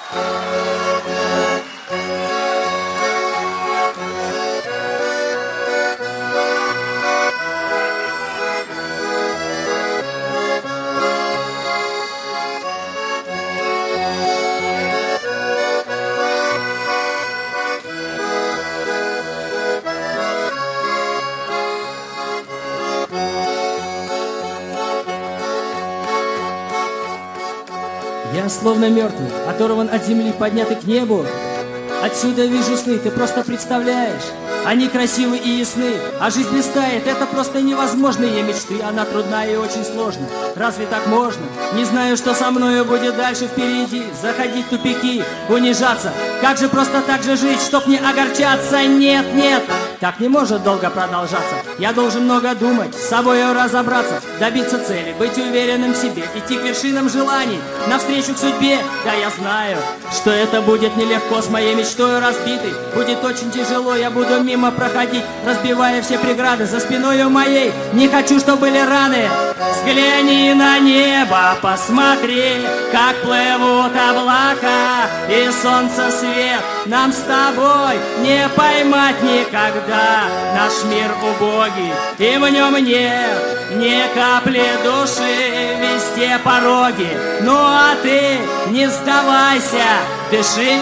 Я словно мертвый, оторван от земли, поднятый к небу. Отсюда вижу сны, ты просто представляешь. Они красивы и ясны, а жизнь блистает. Это просто невозможные мечты. Она трудна и очень сложна. Разве так можно? Не знаю, что со мною будет дальше впереди. Заходить в тупики, унижаться. Как же просто так же жить, чтоб не огорчаться? Нет, нет, так не может долго продолжаться. Я должен много думать, с собой разобраться, добиться цели, быть уверенным в себе, идти к вершинам желаний, навстречу к судьбе. Да, я знаю, что это будет нелегко, с моей мечтой разбитой. Будет очень тяжело, я буду мимо проходить, разбивая все преграды за спиною моей. Не хочу, чтобы были раны. Взгляни на небо, посмотри, как плывут облака и солнце свет. Нам с тобой не поймать никогда. Наш мир убогий, и в нем нет ни капли души, везде пороги. Ну а ты не сдавайся, дыши.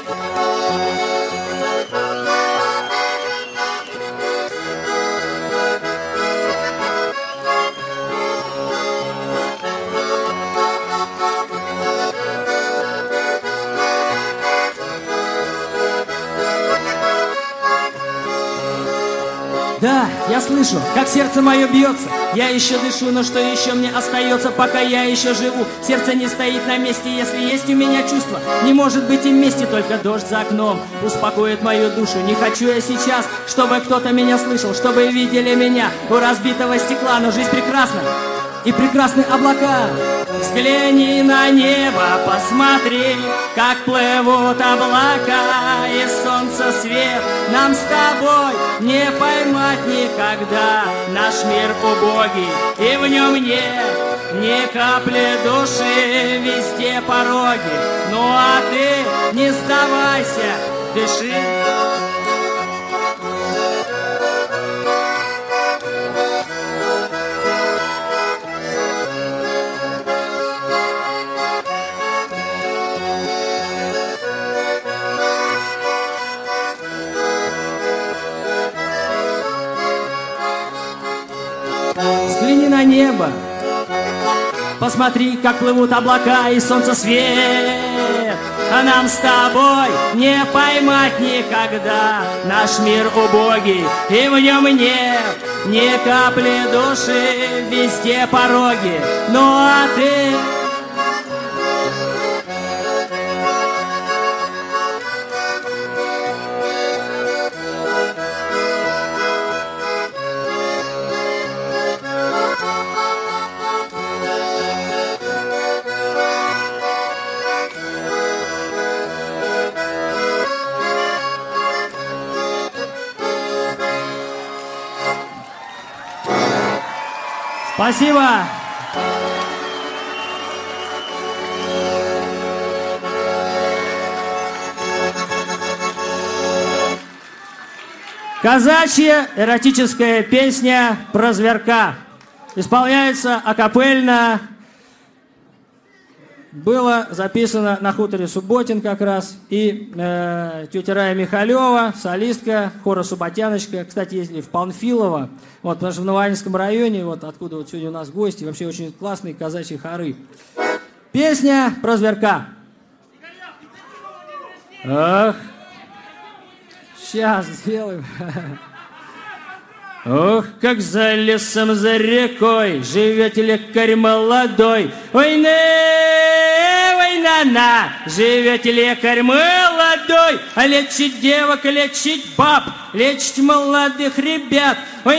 Да, я слышу, как сердце мое бьется. Я еще дышу, но что еще мне остается, пока я еще живу? Сердце не стоит на месте, если есть у меня чувство. Не может быть и вместе, только дождь за окном успокоит мою душу. Не хочу я сейчас, чтобы кто-то меня слышал, чтобы видели меня у разбитого стекла. Но жизнь прекрасна, и прекрасны облака. Взгляни на небо, посмотри, как плывут облака и солнце свет. Нам с тобой не поймать никогда. Наш мир убогий, и в нем нет ни капли души, везде пороги. Ну а ты не сдавайся, дыши. Взгляни на небо, посмотри, как плывут облака и солнце свет. А нам с тобой не поймать никогда. Наш мир убогий, и в нем нет ни капли души, везде пороги. Ну а ты... Спасибо! Казачья эротическая песня про зверка. Исполняется акапельно. Было записано на хуторе Субботин как раз. И тетя Рая Михалева, солистка хора Субботяночка. Кстати, ездили в Панфилово. Вот, потому что в Новоанинском районе, вот откуда вот сегодня у нас гости, вообще очень классные казачьи хоры. Песня про зверка. Ах, сейчас сделаем. Ох, как за лесом, за рекой живет лекарь молодой. Ой, на, живет лекарь молодой, а лечить девок, лечить баб, лечить молодых ребят. Ой,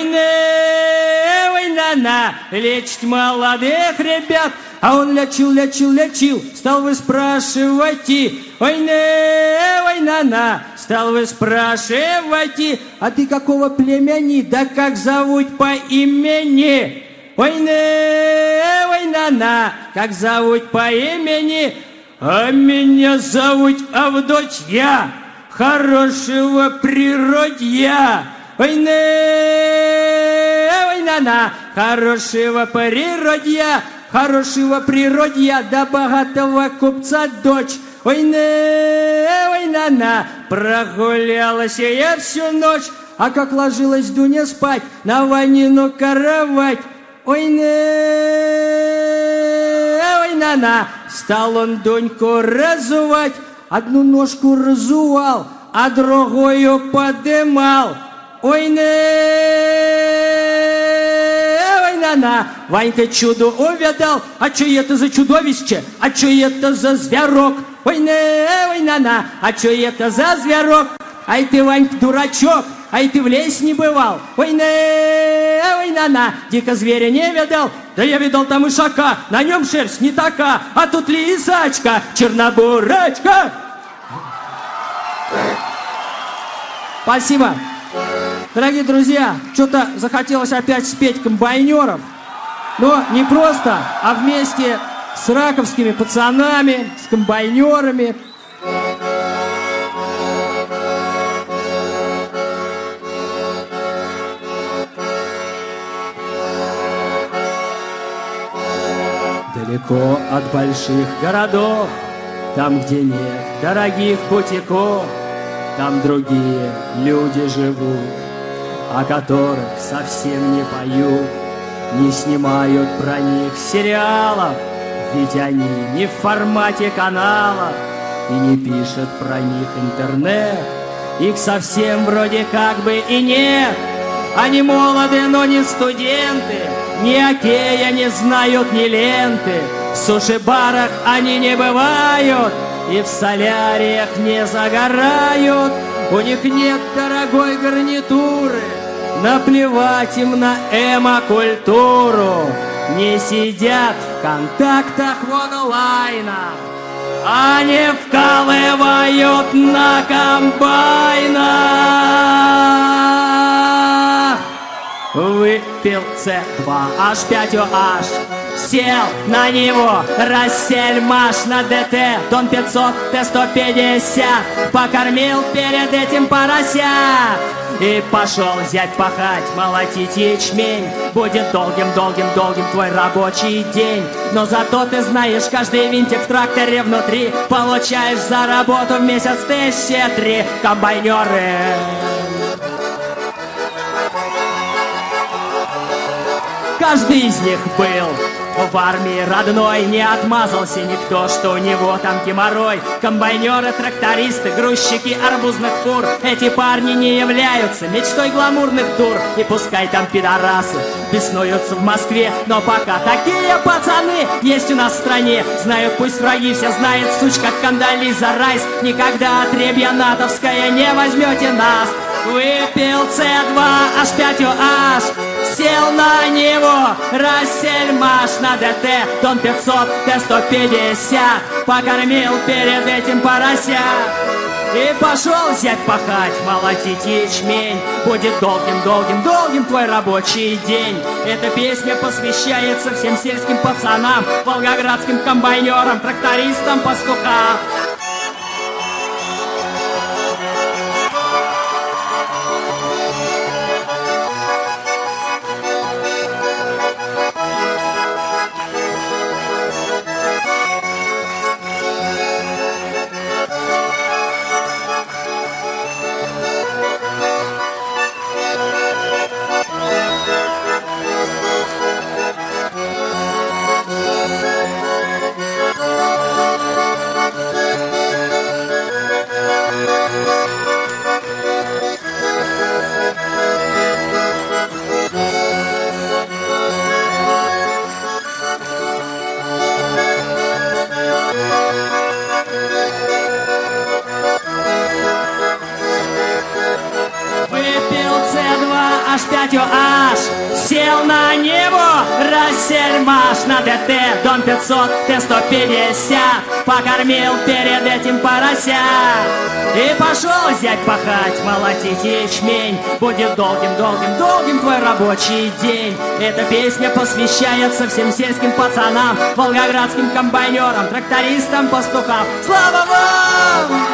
на, лечить молодых ребят. А он лечил, стал выспрашивать и. Ой, на, стал выспрашивать и. А ты какого племени, да как зовут по имени? Ой, на, как зовут по имени? А меня зовут Авдотья, хорошего природья. Ой-на, хорошего природья, да богатого купца дочь. Ой-на, прогулялась я всю ночь, а как ложилась Дуня спать на Ванину кровать. Ой-на, стал он Дуньку разувать, одну ножку разувал, а другую подымал. Ой-на, Ванька чудо увидал, а чё это за чудовище, а чё это за зверок? Ой-на, а чё это за зверок? Ай ты, Ванька, дурачок, ай ты в лес не бывал. Ой-на, дико зверя не видал. Да я видал там ишака, на нем шерсть не така, а тут лисачка, чернобурачка. Спасибо. Дорогие друзья, что-то захотелось опять спеть комбайнеров. Но не просто, а вместе с раковскими пацанами, с комбайнерами. Далеко от больших городов, там, где нет дорогих бутиков, там другие люди живут, о которых совсем не поют, не снимают про них сериалов, ведь они не в формате каналов, и не пишет про них интернет. Их совсем вроде как бы и нет. Они молоды, но не студенты, ни окея не знают, ни ленты. В суши-барах они не бывают и в соляриях не загорают. У них нет дорогой гарнитуры, наплевать им на эмо-культуру. Не сидят в контактах в онлайнах, а не вкалывают на комбайнах. Выпил С2H5OH, сел на него Рассельмаш на ДТ, Дон 500, Т150, покормил перед этим поросят. И пошел зять пахать, молотить ячмень. Будет долгим твой рабочий день. Но зато ты знаешь, каждый винтик в тракторе внутри получаешь за работу в месяц 1003. Комбайнеры. Каждый из них был в армии родной, не отмазался никто, что у него там геморрой. Комбайнеры, трактористы, грузчики арбузных фур, эти парни не являются мечтой гламурных дур. И пускай там пидорасы беснуются в Москве, но пока такие пацаны есть у нас в стране. Знают пусть враги, все знает сучка Кандализа Райс. Никогда отребья натовское не возьмете нас. Выпил С2H5OH, сел на него Рассельмаш на ДТ, Дон 500, Т150, покормил перед этим поросят. И пошел зять пахать, молотить ячмень. Будет долгим твой рабочий день. Эта песня посвящается всем сельским пацанам, волгоградским комбайнерам, трактористам, пастухам. H5 аж сел на небо, Рассельмаш на ДТ, Дом 500, Т-150, покормил перед этим порося. И пошел зять пахать, молотить ячмень, будет долгим твой рабочий день. Эта песня посвящается всем сельским пацанам, волгоградским комбайнерам, трактористам, пастухам. Слава вам!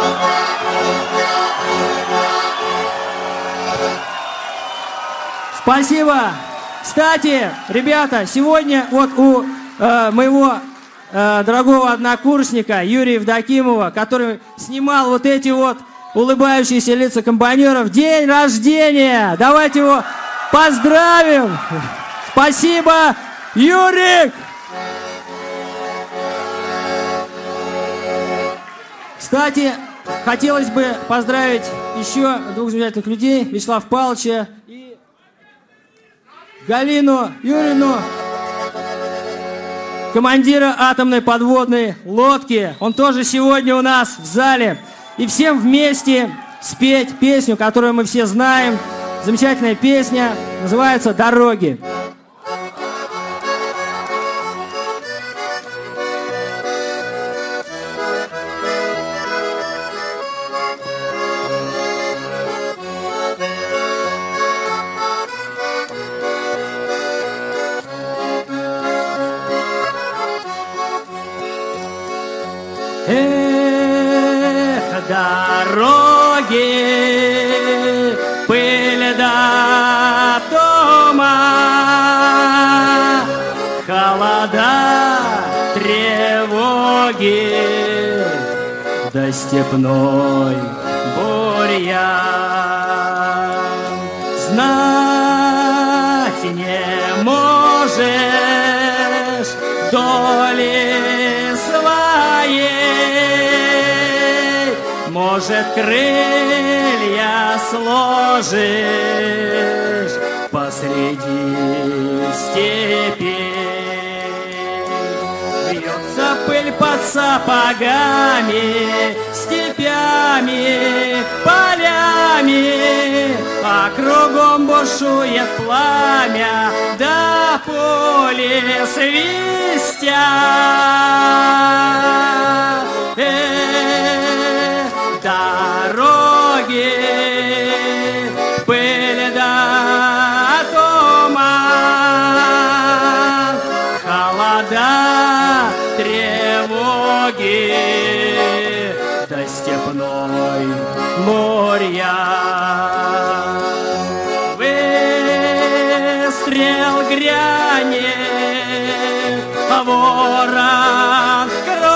Спасибо! Кстати, ребята, сегодня вот у моего дорогого однокурсника Юрия Евдокимова, который снимал вот эти вот улыбающиеся лица комбайнеров, день рождения! Давайте его поздравим! Спасибо, Юрик! Кстати, хотелось бы поздравить еще двух замечательных людей, Вячеслава Павловича и Галину Юрьевну, командира атомной подводной лодки. Он тоже сегодня у нас в зале. И всем вместе спеть песню, которую мы все знаем. Замечательная песня, называется «Дороги». Эх, дороги, пыль да дома, холода, тревоги, да степной бурьян. Знать не можешь доли своей, может, крылья сложишь посреди степей. Вьется пыль под сапогами, степями, полями, а кругом бушует пламя, да поле свистят. Дороги, пыль да туман, холода, тревоги, да степной бурьян. Выстрел грянет, ворон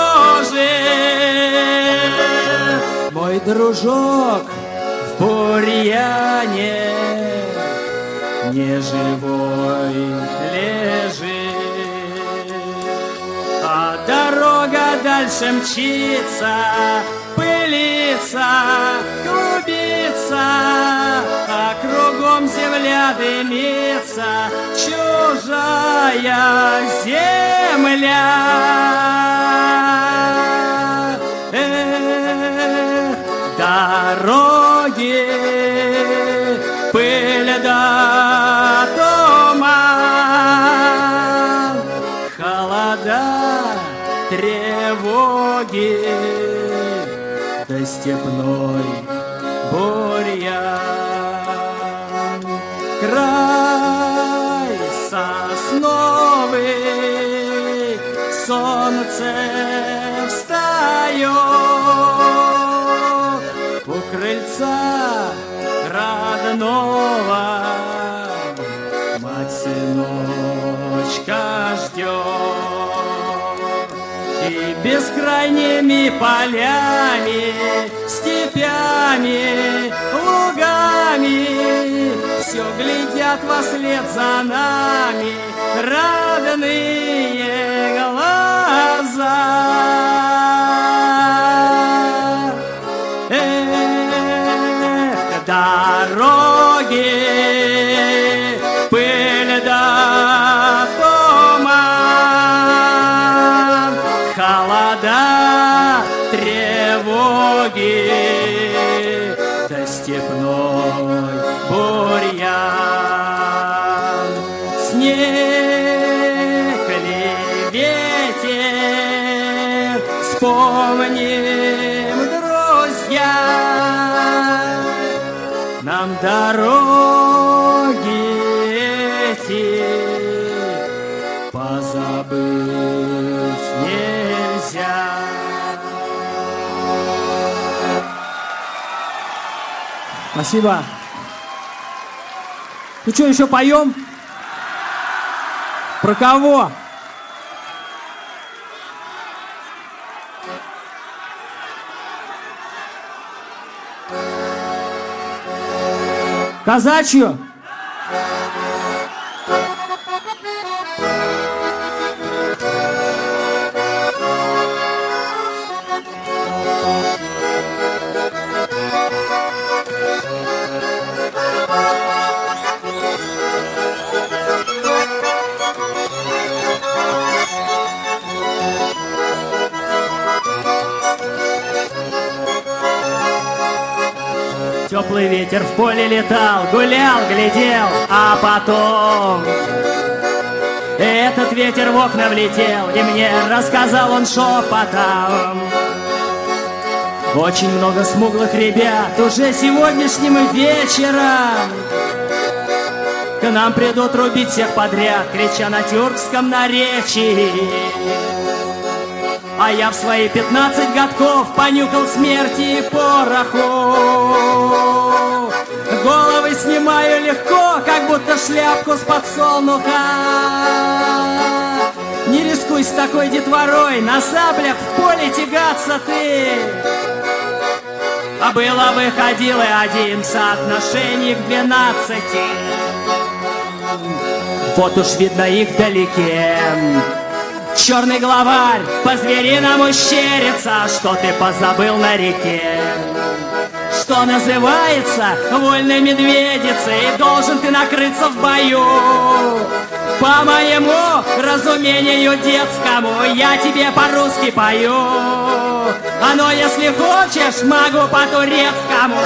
кружит, мой дружок в бурьяне неживой лежит. А дорога дальше мчится, пылится, клубится, а кругом земля дымится, чужая земля. Дороги, пыль да туман, холода, тревоги, да степной бурьян. Край сосновый, солнце встает у крыльца родного, мать сыночка ждет. И бескрайними полями, степями, лугами все глядят вослед за нами родные глаза. Дороги, пыль да туман, холода, тревоги, да степной бурьян. дороги эти позабыть нельзя. Спасибо. Ну что, еще поем? Про кого? Казачью? Теплый ветер в поле летал, гулял, глядел, а потом этот ветер в окна влетел, и мне рассказал он шепотом. Очень много смуглых ребят уже сегодняшним вечером к нам придут рубить всех подряд, крича на тюркском наречии. А я в свои 15 годков понюхал смерти и пороху. Головы снимаю легко, как будто шляпку с подсолнуха. Не рискуй с такой детворой, на саблях в поле тягаться ты. А было выходил и один в соотношении к 12. Вот уж видно их вдалеке. Черный главарь по-звериному щерится, что ты позабыл на реке. Что называется вольной медведицей, должен ты накрыться в бою. По моему разумению детскому я тебе по-русски пою. А но если хочешь, могу по-турецкому.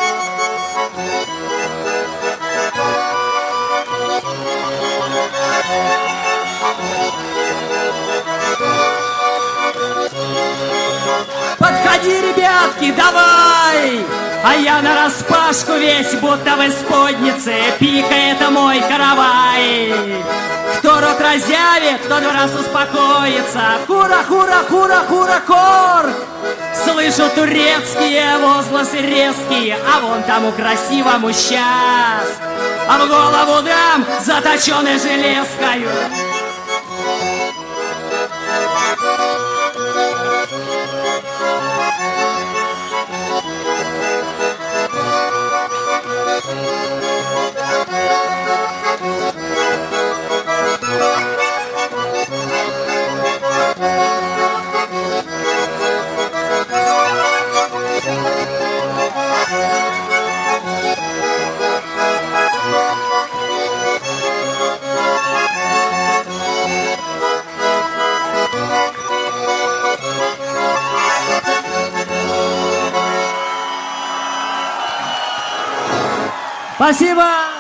Подходи, ребятки, давай! А я нараспашку весь, будто в исподнице, пика это мой каравай. Кто рот разъявит, тот в раз успокоится. Хура, хура, хура, хура, кор! Слышу турецкие возгласы резкие, а вон тому красивому сейчас а в голову дам заточенной железкою. Спасибо!